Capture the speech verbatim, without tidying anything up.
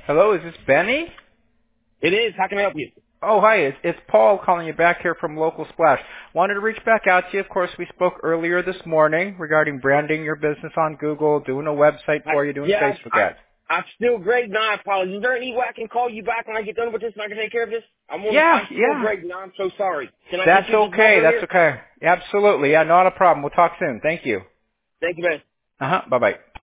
Hello, is this Benny? It is. How can I help you? Oh, hi. It's, it's Paul calling you back here from Local Splash. Wanted to reach back out to you. Of course, we spoke earlier this morning regarding branding your business on Google, doing a website I, for you, doing yeah, Facebook I, ads. I'm still great. No, I apologize. Is there any way I can call you back when I get done with this and I can take care of this? I'm on, Yeah, I'm still yeah. great. No, I'm so sorry. Can I get That's you this okay. number That's here? okay. Absolutely. Yeah, not a problem. We'll talk soon. Thank you. Thank you, man. Uh-huh. Bye-bye.